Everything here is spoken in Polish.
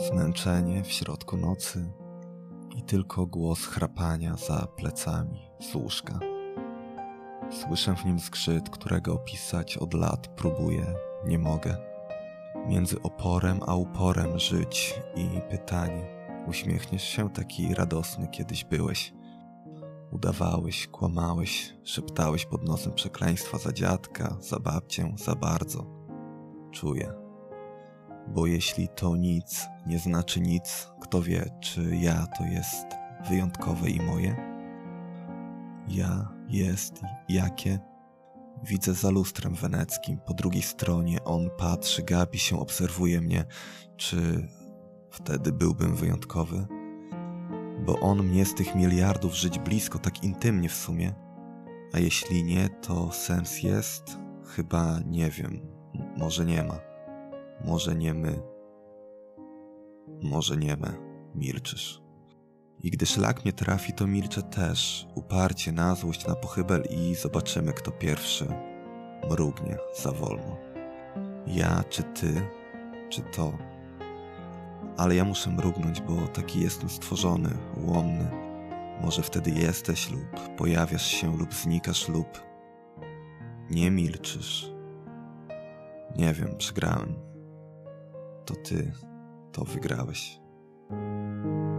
zmęczenie w środku nocy i tylko głos chrapania za plecami z łóżka. Słyszę w nim skrzyt, którego opisać od lat próbuję, nie mogę. Między oporem a uporem żyć i pytanie: uśmiechniesz się, taki radosny kiedyś byłeś? Udawałeś, kłamałeś, szeptałeś pod nosem przekleństwa za dziadka, za babcię, za bardzo. Czuję. Bo jeśli to nic nie znaczy nic, kto wie, czy ja to jest wyjątkowe i moje? Ja jest jakie? Widzę za lustrem weneckim, po drugiej stronie on patrzy, gapi się, obserwuje mnie. Czy wtedy byłbym wyjątkowy? Bo on mnie z tych miliardów żyć blisko, tak intymnie w sumie. A jeśli nie, to sens jest? Chyba nie wiem. Może nie ma. Może nie my. Może nie my. Milczysz. I gdy szlak mnie trafi, to milczę też. Uparcie, na złość, na pochybel i zobaczymy, kto pierwszy mrugnie za wolno. Ja, czy ty, czy to. Ale ja muszę mrugnąć, bo taki jestem stworzony, ułomny. Może wtedy jesteś lub pojawiasz się lub znikasz lub nie milczysz. Nie wiem, przegrałem. To ty, to wygrałeś.